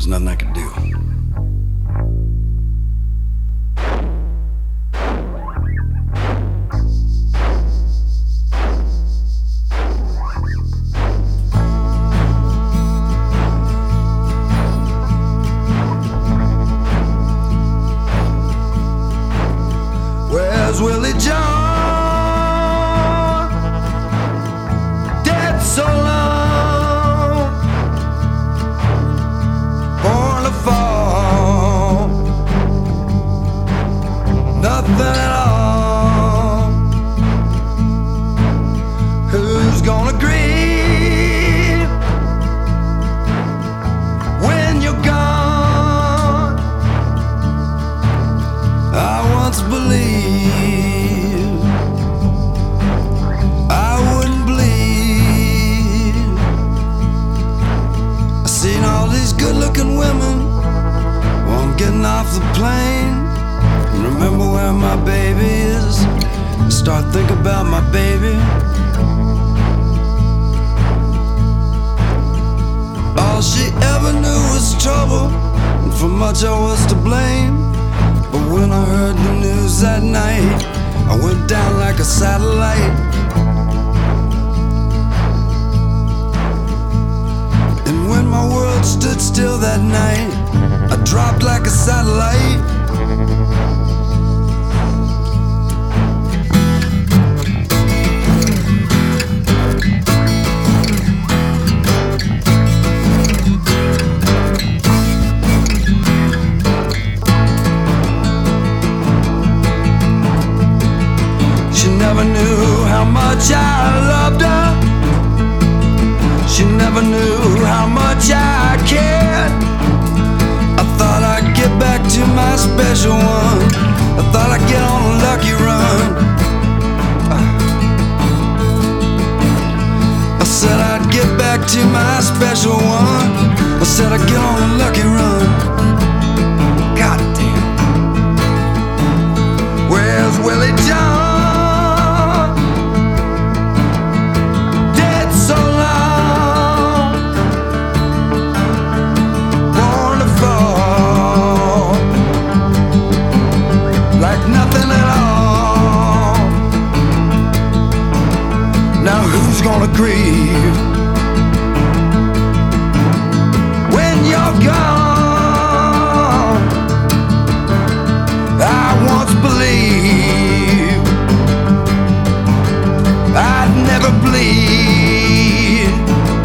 was nothing I could do. Where's Willie John? Dead so long, born to fall, nothing at all. Who's gonna grieve when you're gone? I once believed I wouldn't bleed. I seen all these good-looking women while I'm getting off the plane. Remember where my baby is? Start thinking about my baby. All she ever knew was trouble, and for much I was to blame. But when I heard the news that night, I went down like a satellite. And when my world stood still that night, I dropped like a satellite. She never knew how much I loved her. She never knew how much I cared. I thought I'd get back to my special one. I thought I'd get on a lucky run. I said I'd get back to my special one. I said I'd get on a lucky run. God damn. Where's Willie John? Gonna grieve when you're gone. I once believed I'd never bleed,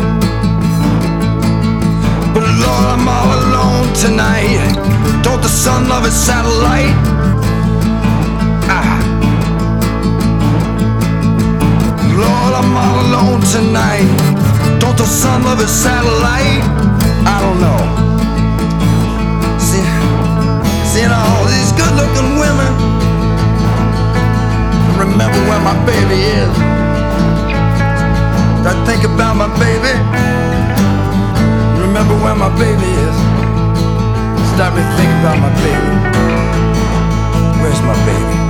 but Lord, I'm all alone tonight. Don't the sun love his satellite? Lord, I'm all alone tonight. Don't the sun love his satellite? I don't know. Seeing all these good-looking women, remember where my baby is. I think about my baby. Remember where my baby is. Stop me thinking about my baby. Where's my baby?